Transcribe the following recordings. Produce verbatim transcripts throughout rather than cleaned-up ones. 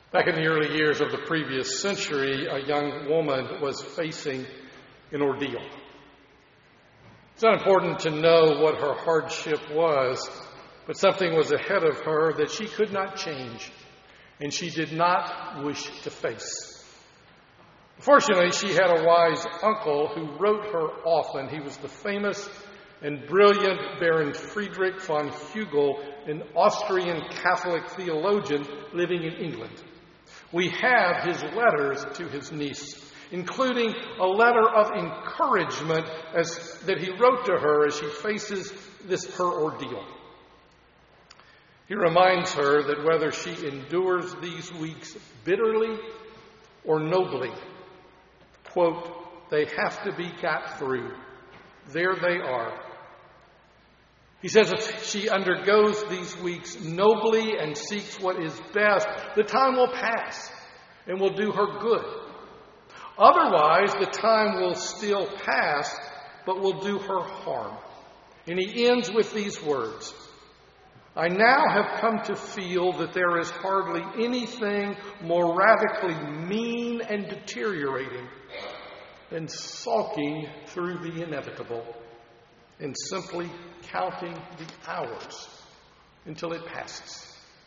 Back in the early years of the previous century, a young woman was facing an ordeal. It's not important to know what her hardship was, but something was ahead of her that she could not change, and she did not wish to face. Fortunately, she had a wise uncle who wrote her often. He was the famous and brilliant Baron Friedrich von Hugel, an Austrian Catholic theologian living in England. We have his letters to his niece, including a letter of encouragement as, that he wrote to her as she faces this her ordeal. He reminds her that whether she endures these weeks bitterly or nobly, quote, they have to be got through. There they are. He says if she undergoes these weeks nobly and seeks what is best, the time will pass and will do her good. Otherwise, the time will still pass, but will do her harm. And he ends with these words, I now have come to feel that there is hardly anything more radically mean and deteriorating than sulking through the inevitable and simply counting the hours until it passes.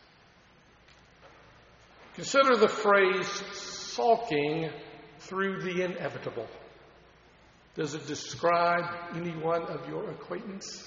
Consider the phrase sulking through the inevitable. Does it describe anyone of your acquaintance?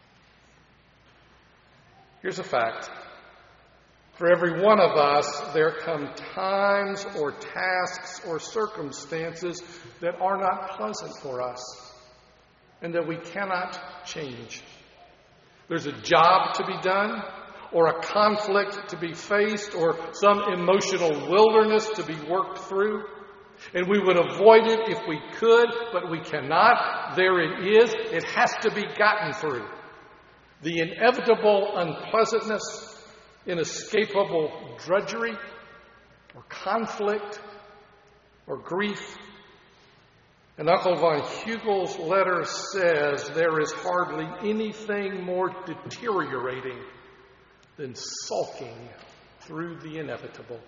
Here's a fact. For every one of us, there come times or tasks or circumstances that are not pleasant for us and that we cannot change. There's a job to be done, or a conflict to be faced, or some emotional wilderness to be worked through. And we would avoid it if we could, but we cannot. There it is. It has to be gotten through. The inevitable unpleasantness, inescapable drudgery, or conflict, or grief. And Uncle von Hugel's letter says there is hardly anything more deteriorating than sulking through the inevitable.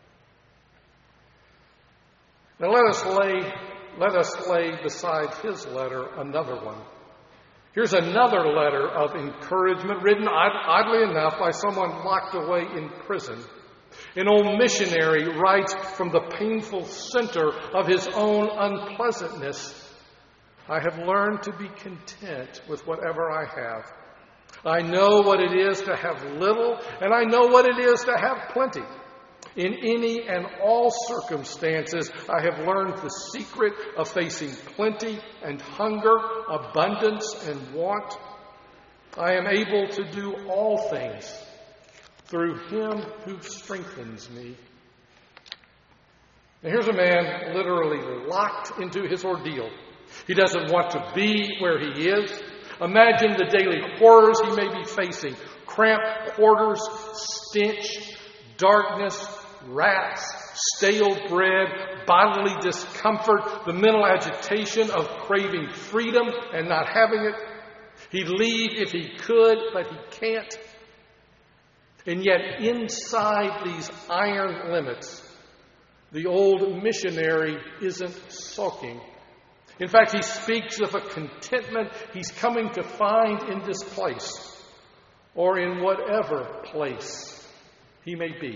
Now let us lay, let us lay beside his letter another one. Here's another letter of encouragement written, oddly enough, by someone locked away in prison. An old missionary writes from the painful center of his own unpleasantness, I have learned to be content with whatever I have. I know what it is to have little, and I know what it is to have plenty. In any and all circumstances, I have learned the secret of facing plenty and hunger, abundance and want. I am able to do all things through him who strengthens me. Now here's a man literally locked into his ordeal. He doesn't want to be where he is. Imagine the daily horrors he may be facing. Cramped quarters, stench, darkness, rats, stale bread, bodily discomfort, the mental agitation of craving freedom and not having it. He'd leave if he could, but he can't. And yet inside these iron limits, the old missionary isn't sulking. In fact, he speaks of a contentment he's coming to find in this place, or in whatever place he may be.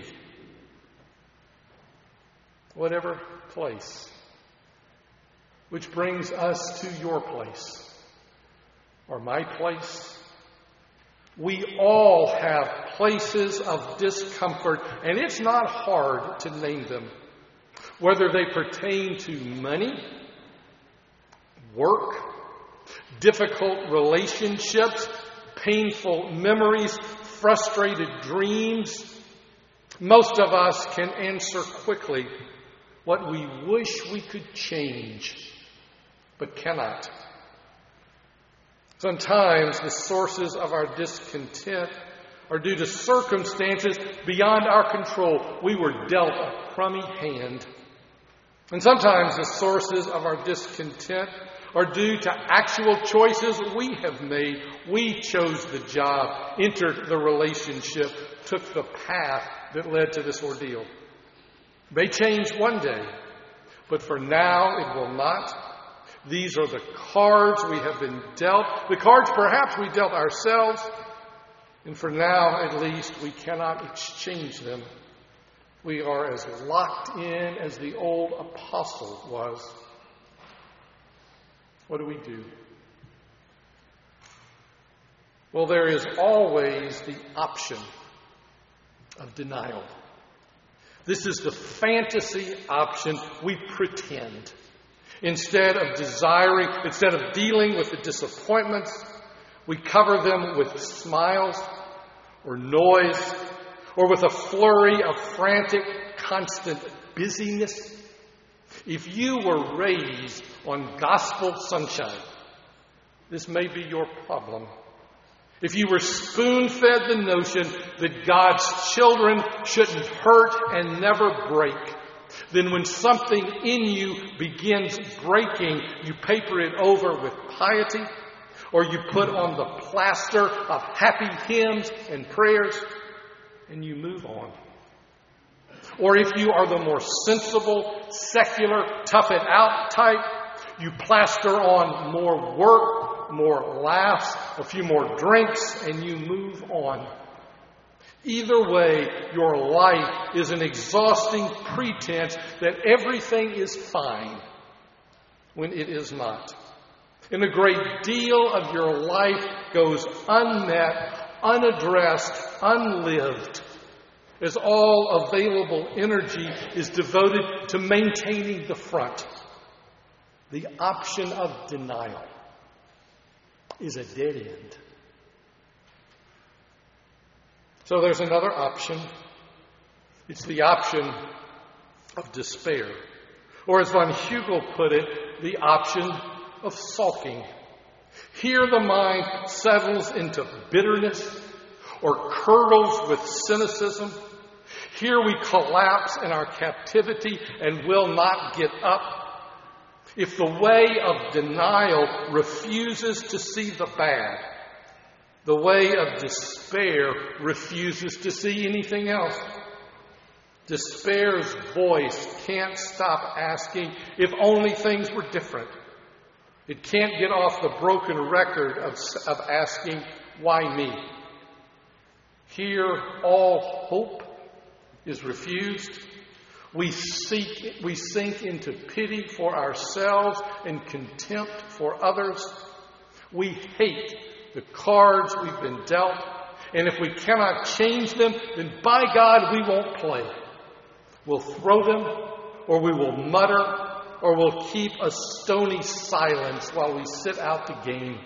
Whatever place. Which brings us to your place, or my place. We all have places of discomfort, and it's not hard to name them. Whether they pertain to money, work, difficult relationships, painful memories, frustrated dreams. Most of us can answer quickly what we wish we could change, but cannot. Sometimes the sources of our discontent are due to circumstances beyond our control. We were dealt a crummy hand. And sometimes the sources of our discontent are due to actual choices we have made. We chose the job, entered the relationship, took the path that led to this ordeal. May change one day, but for now it will not. These are the cards we have been dealt, the cards perhaps we dealt ourselves, and for now at least we cannot exchange them. We are as locked in as the old apostle was. What do we do? Well, there is always the option of denial. This is the fantasy option. We pretend. Instead of desiring, instead of dealing with the disappointments, we cover them with smiles or noise or with a flurry of frantic, constant busyness. If you were raised on gospel sunshine, this may be your problem. If you were spoon-fed the notion that God's children shouldn't hurt and never break, then when something in you begins breaking, you paper it over with piety, or you put on the plaster of happy hymns and prayers, and you move on. Or if you are the more sensible, secular, tough-it-out type, you plaster on more work, more laughs, a few more drinks, and you move on. Either way, your life is an exhausting pretense that everything is fine when it is not. And a great deal of your life goes unmet, unaddressed, unlived, as all available energy is devoted to maintaining the front. The option of denial is a dead end. So there's another option. It's the option of despair. Or as von Hugel put it, the option of sulking. Here the mind settles into bitterness or curdles with cynicism. Here we collapse in our captivity and will not get up. If the way of denial refuses to see the bad, the way of despair refuses to see anything else. Despair's voice can't stop asking if only things were different. It can't get off the broken record of, of asking, why me? Here, all hope is refused. We seek, we sink into pity for ourselves and contempt for others. We hate the cards we've been dealt, and if we cannot change them, then by God, we won't play. We'll throw them, or we will mutter, or we'll keep a stony silence while we sit out the game.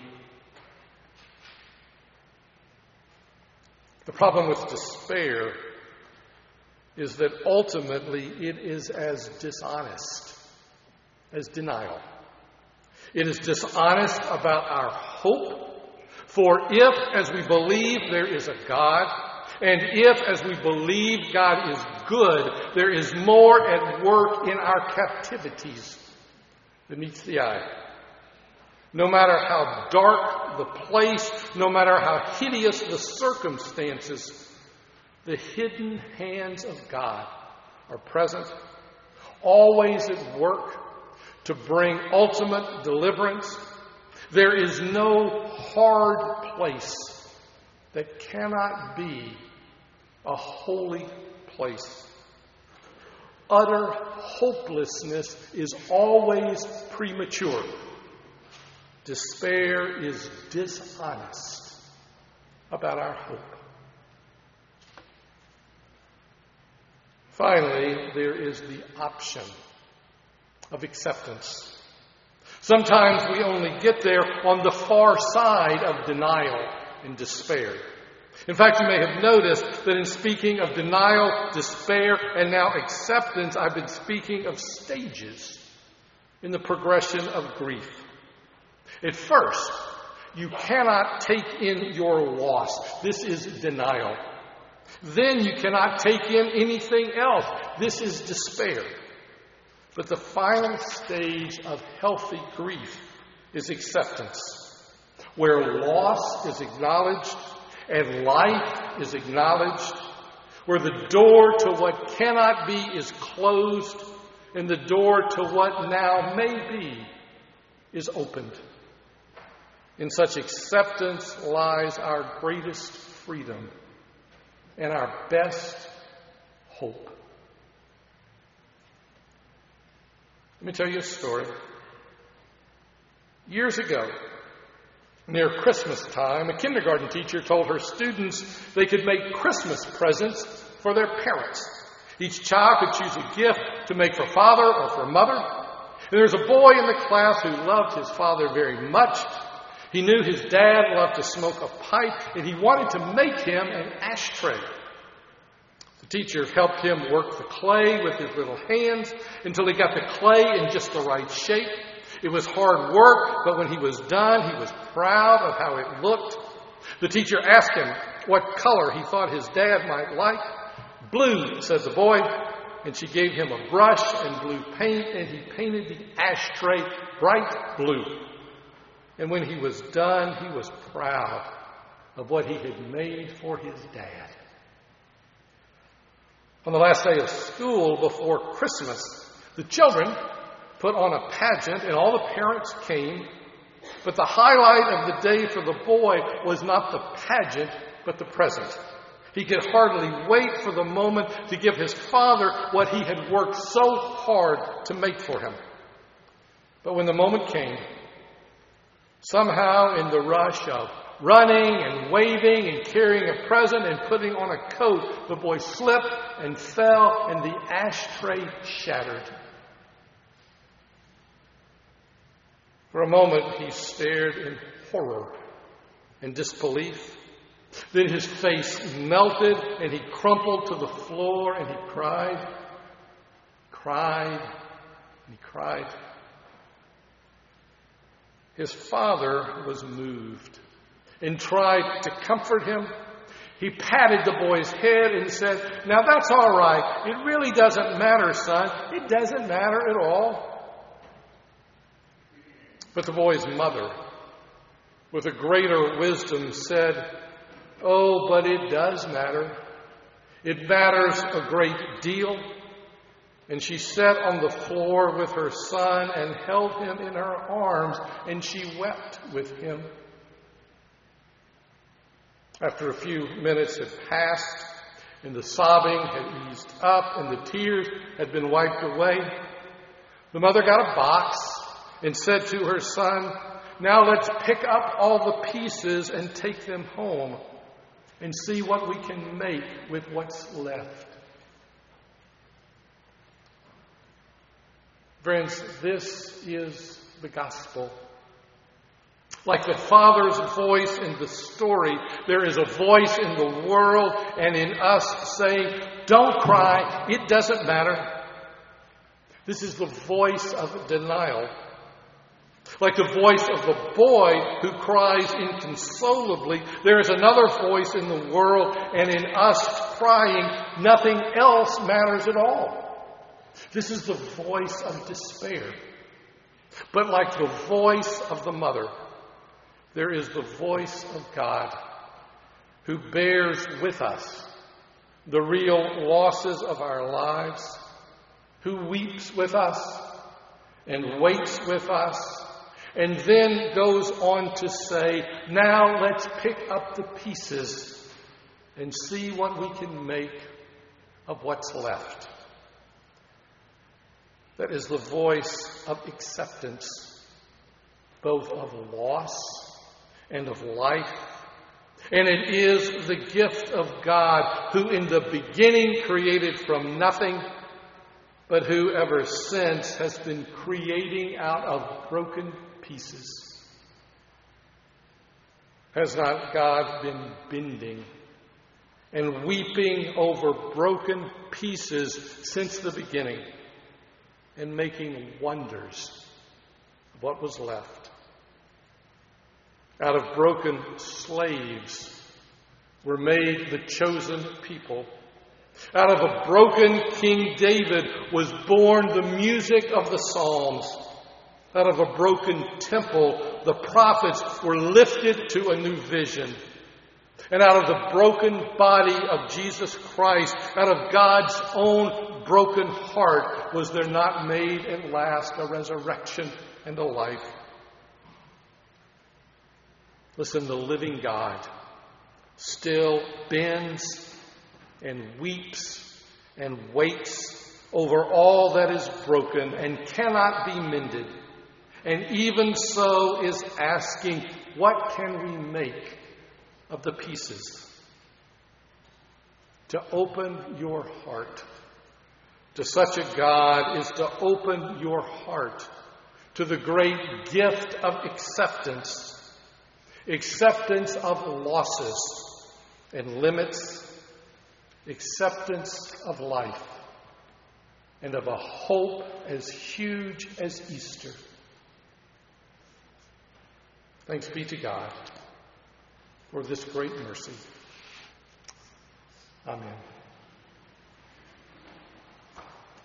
The problem with despair is that ultimately it is as dishonest as denial. It is dishonest about our hope. For if, as we believe, there is a God, and if, as we believe, God is good, there is more at work in our captivities than meets the eye. No matter how dark the place, no matter how hideous the circumstances, the hidden hands of God are present, always at work to bring ultimate deliverance. There is no hard place that cannot be a holy place. Utter hopelessness is always premature. Despair is dishonest about our hope. Finally, there is the option of acceptance. Sometimes we only get there on the far side of denial and despair. In fact, you may have noticed that in speaking of denial, despair, and now acceptance, I've been speaking of stages in the progression of grief. At first, you cannot take in your loss. This is denial. Then you cannot take in anything else. This is despair. But the final stage of healthy grief is acceptance, where loss is acknowledged and life is acknowledged, where the door to what cannot be is closed and the door to what now may be is opened. In such acceptance lies our greatest freedom and our best hope. Let me tell you a story. Years ago, near Christmas time, a kindergarten teacher told her students they could make Christmas presents for their parents. Each child could choose a gift to make for father or for mother. And there was a boy in the class who loved his father very much. He knew his dad loved to smoke a pipe, and he wanted to make him an ashtray. The teacher helped him work the clay with his little hands until he got the clay in just the right shape. It was hard work, but when he was done, he was proud of how it looked. The teacher asked him what color he thought his dad might like. Blue, said the boy, and she gave him a brush and blue paint, and he painted the ashtray bright blue. And when he was done, he was proud of what he had made for his dad. On the last day of school before Christmas, the children put on a pageant, and all the parents came. But the highlight of the day for the boy was not the pageant, but the present. He could hardly wait for the moment to give his father what he had worked so hard to make for him. But when the moment came, somehow in the rush of running and waving and carrying a present and putting on a coat, the boy slipped and fell, and the ashtray shattered. For a moment, he stared in horror and disbelief. Then his face melted, and he crumpled to the floor, and he cried, cried, and he cried. His father was moved and tried to comfort him. He patted the boy's head and said, "Now that's all right. It really doesn't matter, son. It doesn't matter at all." But the boy's mother, with a greater wisdom, said, "Oh, but it does matter. It matters a great deal." And she sat on the floor with her son and held him in her arms, and she wept with him. After a few minutes had passed, and the sobbing had eased up, and the tears had been wiped away, the mother got a box and said to her son, "Now let's pick up all the pieces and take them home and see what we can make with what's left." Friends, this is the gospel. Like the Father's voice in the story, there is a voice in the world and in us saying, "Don't cry, it doesn't matter." This is the voice of denial. Like the voice of the boy who cries inconsolably, there is another voice in the world and in us crying, "Nothing else matters at all." This is the voice of despair. But like the voice of the mother, there is the voice of God who bears with us the real losses of our lives, who weeps with us and waits with us, and then goes on to say, "Now let's pick up the pieces and see what we can make of what's left." That is the voice of acceptance, both of loss and of life. And it is the gift of God, who in the beginning created from nothing, but who ever since has been creating out of broken pieces. Has not God been bending and weeping over broken pieces since the beginning, and making wonders of what was left? Out of broken slaves were made the chosen people. Out of a broken King David was born the music of the Psalms. Out of a broken temple, the prophets were lifted to a new vision. And out of the broken body of Jesus Christ, out of God's own broken heart, was there not made at last a resurrection and a life? Listen, the living God still bends and weeps and waits over all that is broken and cannot be mended. And even so is asking, what can we make of the pieces? To open your heart to such a God is to open your heart to the great gift of acceptance. Acceptance of losses and limits. Acceptance of life. And of a hope as huge as Easter. Thanks be to God for this great mercy. Amen.